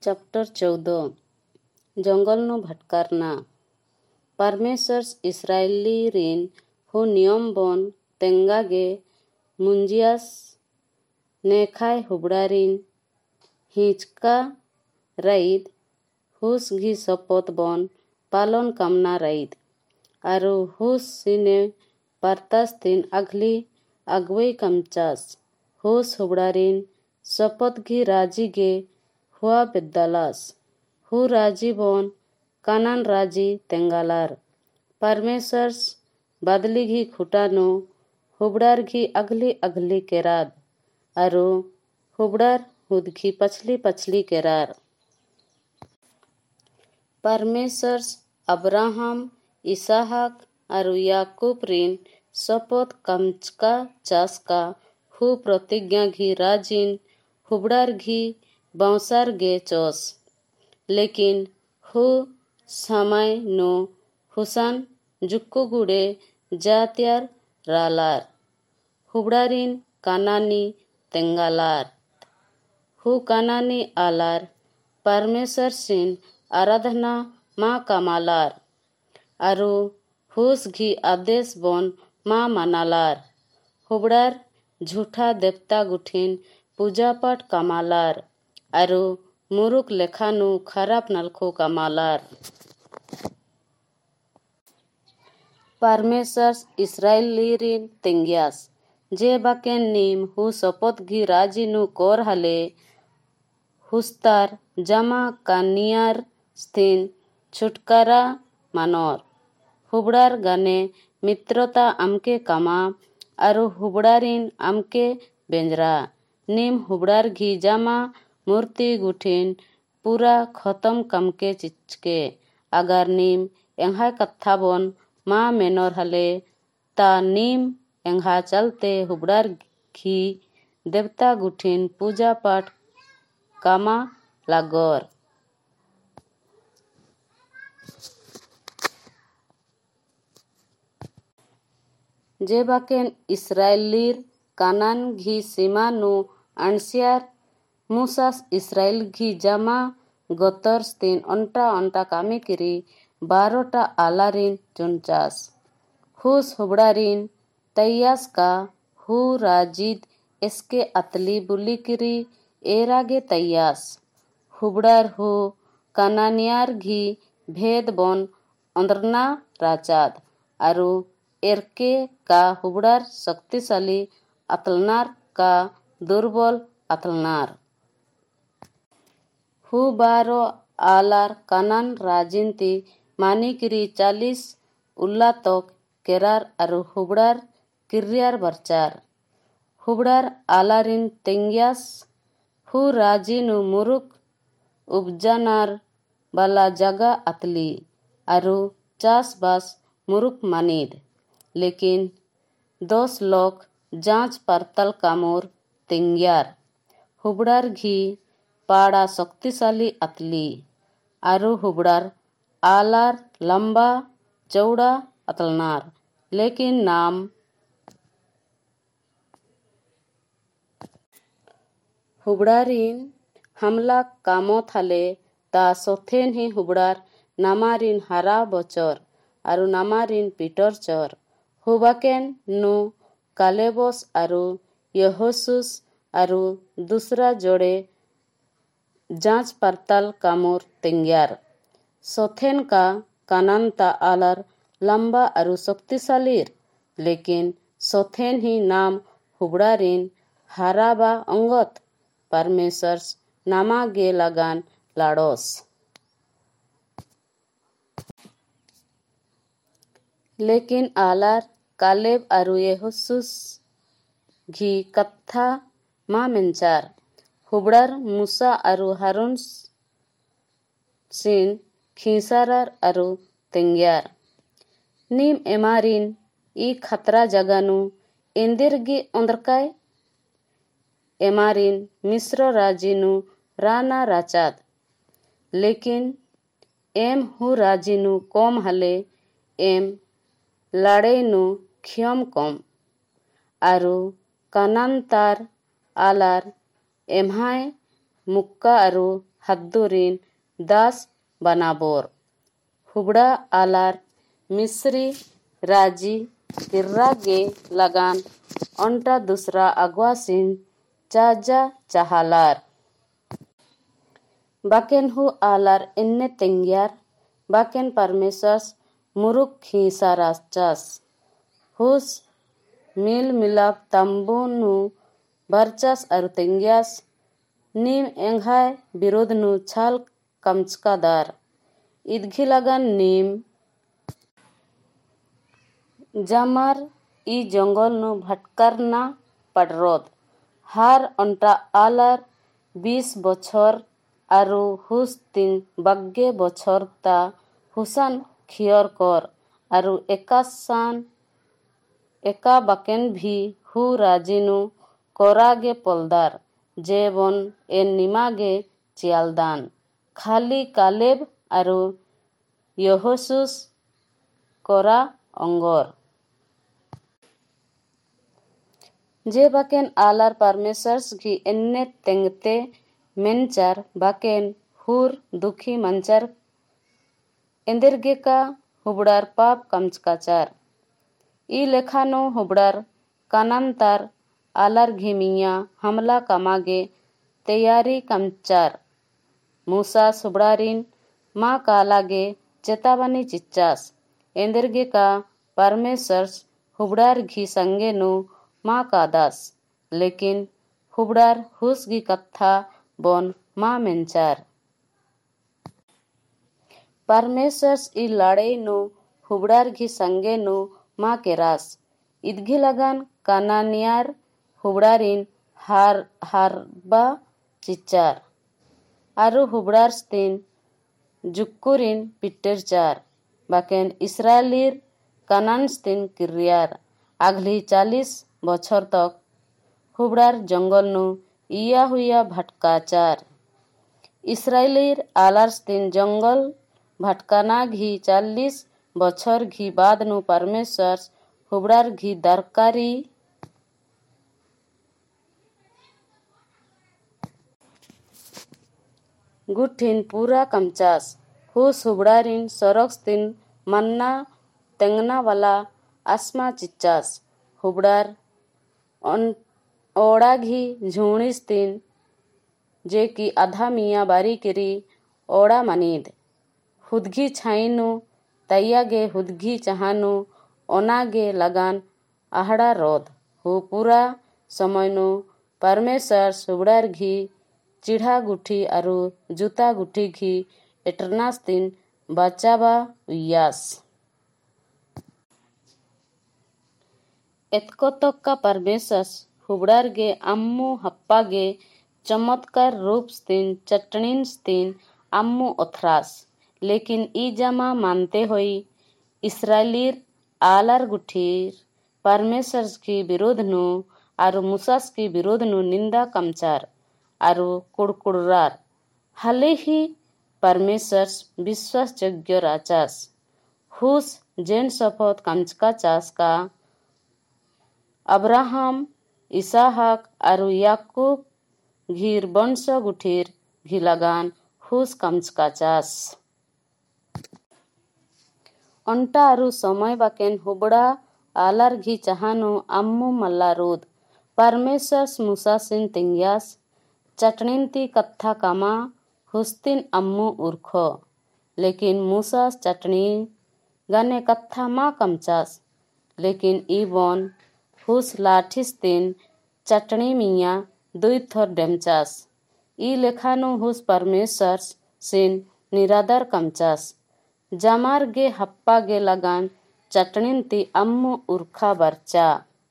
Chapter 14 જંગલનો ભટકારના પરમેશ્વર ઇસ્રાએલી રીન હું નિયમ બોન તેંગાગે મુંજિયાસ નેખાય હુબડારીન હિંચકા રઈદ whose ઘી સપોત બોન પાલન કામના રઈદ આરુ હુસ સિને પારતાસ્તીન આગલી આગવઈ કમચાસ હુસ હુબડારીન સપોત ઘી રાજી ગે हुआ बेद्दालास हु राजी बोन कानान राजी तेंगालार परमेश्वर बादली घी खुटानो हुबड़ार घी अगली अगली केराद अरु हुबड़ार हुद घी पछली पछली केरार परमेश्वर अब्राहम इसहाक अरु याकूब रीन सपोत कमचका चास का हु प्रतिज्ञा घी राजीन हुबड़ार घी बांसार गे चोस लेकिन हु समय नो हुसान जुक्को गुड़े जात्यार रालार हुबड़ारीन कानानी तेंगालार हु कानानी आलार परमेश्वर सिन आराधना माँ कामालार आरु हुस घी आदेश बोन माँ मनालार हुबड़ार झूठा देवता गुठिन पूजा पाठ कामालार आरु मुरुक लेखानु खराब नलखो कामालार परमेश्वर इस्राएली रीन तेंगियास जे बाकेन नीम हु सपोत घी राजीनु कोर हले हुस्तार जमा कानियार स्थिन छुटकारा मानोर हुबड़ार गाने मित्रता आमके कामा आरु हुबड़ारीन आमके बेंजरा नीम हुबड़ार घी जमा मूर्ति गुठिन पूरा खत्म कमके चिचके अगर नीम एंहा कत्था बोन माँ मेनोर हले ता नीम एंहा चलते हुबड़ार घी देवता गुठिन पूजा पाठ कामा लागोर जे बाकेन इस्राएलीर कानान घी सीमा नु अणसियार मुसास इस्राएल घी जमा गोतर स्तीन अंटा अंटा कामी किरी 12टा आलारीन चुनचास हुस हुबड़ारीन तैयास का हु राजीद इसके अतली बुली किरी एरागे तैयास हुबड़ार हु कानानियार घी भेद बोन अंदरना राचाद आरु एरके का हुबड़ार शक्तिशाली अतलनार का दुर्बल अतलनार हु 12 आलार कानान राजिनती मानिकिरी 40 उल्लातक केरार आरु हुबड़ार किर्यार बरचार हुबड़ार आलारिन तेंगियास हु राजीनु मुरुक उपजानार बाला जगा अतली आरु चास बास मुरुक मानिद लेकिन 10 लोग जांच परतल कामोर तेंगियार हुबड़ार घी पाड़ा शक्तिशाली अतली आरु हुबड़ार आलार लंबा चौड़ा अतलनार लेकिन नाम हुबड़ारीन हमला कामो थाले ता सोथेन ही हुबड़ार नामारीन हरा बचर आरु नामारीन पीटर चर हुबाकेन नु कालेबोस आरु यहोसुस आरु दूसरा जोड़े जांच पड़ताल कामोर तेंगियार सोथेन का कानानता आलार लंबा आरु शक्तिशालीर लेकिन सोथेन ही नाम हुबड़ारीन हराबा अंगत परमेश्वर नामा गे लगान लाडोस लेकिन आलार कालेब आरु यहोसुस घी कत्था मा मेंचार हुबड़ार मूसा आरु हारून सिन खींसारार आरु तेंगियार नीम एमारीन ई खतरा जगानु इंदिरगी अंदरकाय एमारीन मिस्र राजीनु राना राचाद लेकिन एम हु राजीनु कोम हले एम लाड़ेनु खियम कोम आरु कानान तार आलार एम्हाय मुक्का आरु hadurin das banabor. Hubda alar Misri raji kirrage lagan onta dusra agwasin caja cahalar. Baken hu alar enne tengyar baken parmesas muruk hisarachas. Hus mil milap tambunu barchas aru tengyas nim enghai birodnu chal kamchkadar. Idghilagan nim jamar I jongolnu bhatkarna padrod. Har onta alar 20 bochor aru hus tin bagge bochor ta husan khior kor aru eka baken bhi hu rajinu korage poldar jebon en nimage cialdan. Khali Kaleb aru Yehosus kora ongor. Je baken alar parmesars gi enne tengte menchar baken hur dukhi manchar endergeka hubdar pap kamchkachar. I lekhano hubdar kanantar alar ghimiya hamla kamage teyari kamchar. Musas hubdarin ma kalage chetabani chichas. Endergeka parmesars hubdar ghi sangenu ma kadas. Lekin hubdar hus gi katha bon ma menchar. Parmesars I ladenu hubdar ghi sangenu ma keras. Idghilagan kananiyar hubdarin harba chichar. Aru hubdar stin jukkurin pitterchar. Baken Israelir kanan stin kiryar. Aghli 40 bochor tok hubdar jongolnu iya huya bhatkachar. Israelir alar stin jongol bhatkana ghi 40 bochor ghi badnu parmesars hubdar ghi darkari gutin pura kamchas. Hus hubdarin sorok stin manna tengna wala asma chichas. Hubdar oda ghi झूणी स्तिन जे की आधा मिया बारी करी ओड़ा मानिद. हुदघी छाइनु तैयागे हुदघी चाहानु ओनागे लगान आहड़ा रोद. Who पूरा समयनु परमेसर सुबड़ार घी चिढ़ा गुठी अरु जूता गुठी घी एटरनास्तिन बचाबा उयास. एतकोतक्का परमेसर हुबड़ार गे अम्मू हप्पा गे चमत्कार रूप स्तिन चटणीन स्तिन अम्मू ओथरास. लेकिन ई जमा मानते होई इसराइलीर आलार गुठीर परमेसर की विरोधनु आरु मुसास की विरोधनु निंदा कमचार आरु कुड़कुड़रार. हाले ही परमेसर विश्वास योग्य राचास. हुस जेन शपथ कमचका चास का अब्राहम इसाहक आरु याकूब घीर वंश गुठीर घिलागान हुस कमचकाचास. onta aru समय बाकेन हुबड़ा आलार घी चाहानु अम्मू मल्लारूद. परमेसर मुसासिन तेंग्यास चटणींती कत्था कामा हुस्तिन अम्मू उर्खो. लेकिन मुसास चटणी गाने कत्था मा कमचास. लेकिन इबोन हुस लाठिस्तिन चटणी मिया दुई थोर डेमचास. ई लेखानु हुस परमेसर सिन निरादर कमचास. जमार गे हप्पा गे लगान चटणींती अम्मू उर्खा बरचा.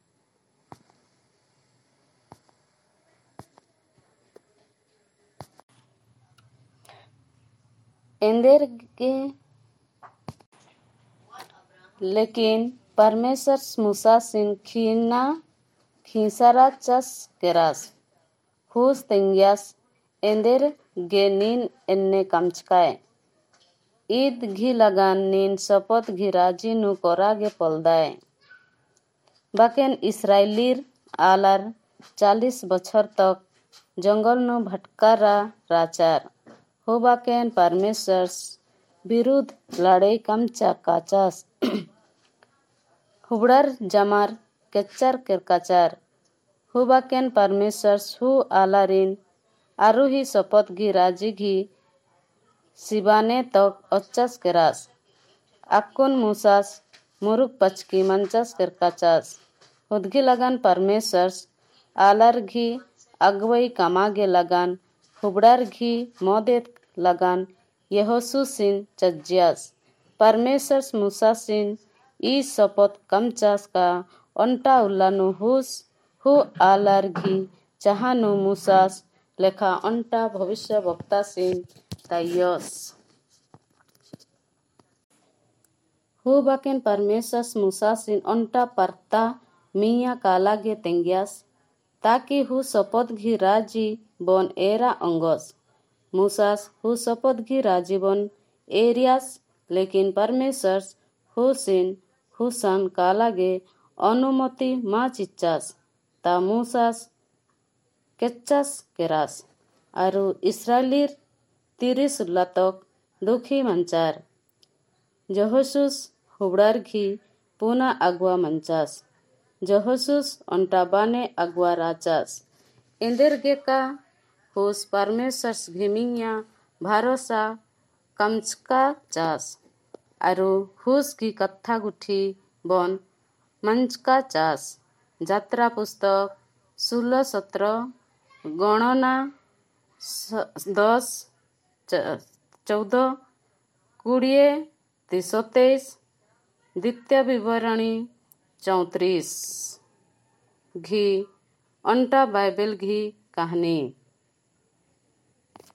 एंदेर गे लेकिन परमेसर मूसा सिन खींसारा चस केरास. हुस तेंग्यास एंदेर गे नीन एन्ने कमचकाय. ईद घी लगान नीन शपथ घी राजी नु कोरागे पोलदाय. बाकेन इसराइलीर आलार 40 बछर तक जंगल नु भटकारा राचार. होबाकेन परमेश्वर विरुद्ध लड़ाई कमचा काचास हुबड़ार जमार केच्चार केरकाचार हुबाकेन परमेश्वर हु आलारिन आरुही शपथ घी राजी घी सिबाने तक अच्छास केरास आकुन मूसास मुरुक पचकी मंचास केरकाचास हुदगी लगान परमेश्वर आलार घी अगवई कमागे लगान हुबड़ार घी मोदेत लगान यहोशू सिन चज्जियास परमेश्वर मूसा सिन ई शपथ कमचास का अंटा उल्लानु हु आलार घी चाहानु मूसास लेखा अंटा भविष्य वक्ता सिन तायस हु बाकेन परमेश्वर मूसा सिन अंटा परता मिया कालागे तेंगियास ताकि हु शपथ घी राजी बन एरा अंगस मूसास हु शपथ घी राजी बन एरियास लेकिन परमेश्वर हुसिन हुसन कालागे अनुमति मा चिच्चास ता मूसास केच्चास केरास आरु इस्राएलीर 30 लातक दुखी मंचार जहोशूस हुबड़ार घी पुना अगवा मंचास जहोशूस अंटा बाने अगवा राचास इंदेर गेका हुस परमेश्वर घिमिया भरोसा कमचका चास आरु हुस की कत्था गुठी बन मंचका चास जात्रा पुस्तक 16-17 गणना 10-14 20-27 द्वितीय विवरणी 34 घी अंटा बाइबल घी कहानी